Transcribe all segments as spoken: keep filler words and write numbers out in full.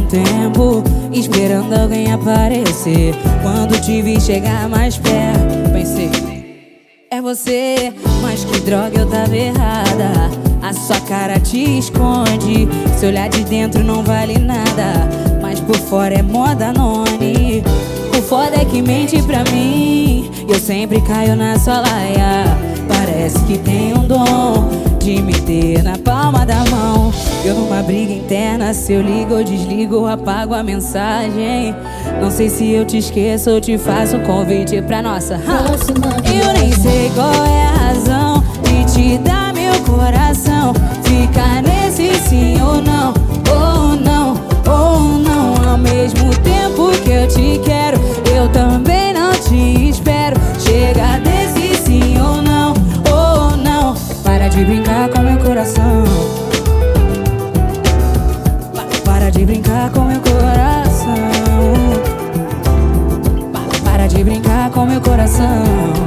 tempo esperando alguém aparecer. Quando te vi chegar mais perto, pensei, é você. Mas que droga, eu tava errada. A sua cara te esconde, seu olhar de dentro não vale nada, mas por fora é moda noni. O foda é que mente pra mim, eu sempre caio na sua laia. Parece que tem um dom de me ter na palma da mão. Eu numa briga interna, se eu ligo ou desligo, apago a mensagem. Não sei se eu te esqueço ou te faço um convite pra nossa Eu nem sei qual é a razão de te dar meu coração. Fica nesse sim ou não, ou não, ou não. Ao mesmo tempo que eu te quero, eu também não te espero. Chega desse sim ou não, ou não. Para de brincar com meu coração. Para de brincar com meu coração. Para de brincar com meu coração.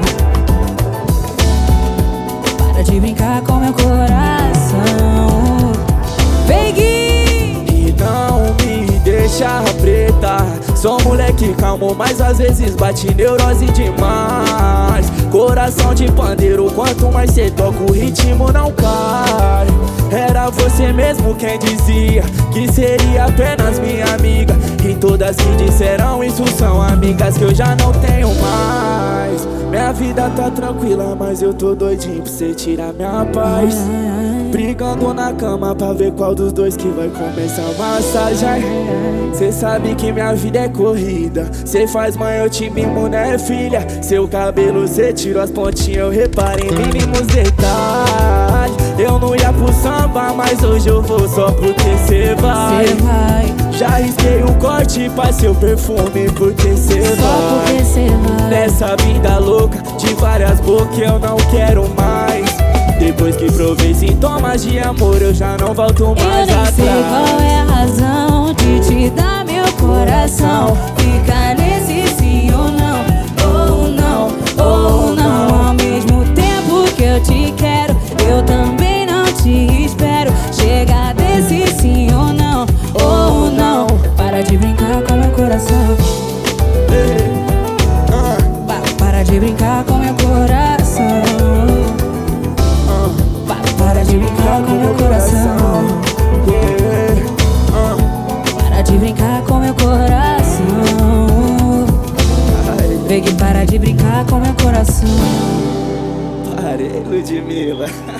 Para de brincar com meu coração. Vem, Gui! E não me deixa preta. Sou moleque calmo, mas às vezes bate neurose demais. Coração de pandeiro, quanto mais cê toca o ritmo não cai. Era você mesmo quem dizia que seria apenas minha amiga. E todas que disseram isso são amigas que eu já não tenho mais. Minha vida tá tranquila, mas eu tô doidinho pra cê tirar minha paz. Brigando na cama pra ver qual dos dois que vai começar a massagem. Cê sabe que minha vida é corrida, cê faz mãe, eu te mimo, né filha? Seu cabelo cê tirou as pontinhas, eu reparo em mínimos detalhes. Eu não ia pro samba, mas hoje eu vou só porque cê vai. Cê vai. Já risquei o corte pra seu perfume porque cê Só vai. porque cê vai. Nessa vida louca de várias bocas eu não quero mais. Depois que provei sintomas de amor, eu já não volto mais Eu nem atrás. sei qual é a razão de te dar meu coração. Fica nesse sim ou não, ou não, ou não. Ao mesmo tempo que eu te quero, eu também não te espero. Chega desse sim ou não, ou não. Para de brincar com meu coração. Para de brincar com meu coração. Para de brincar com meu coração. Para de brincar com meu coração. Vem que para de brincar com meu coração. Parei, Ludmilla.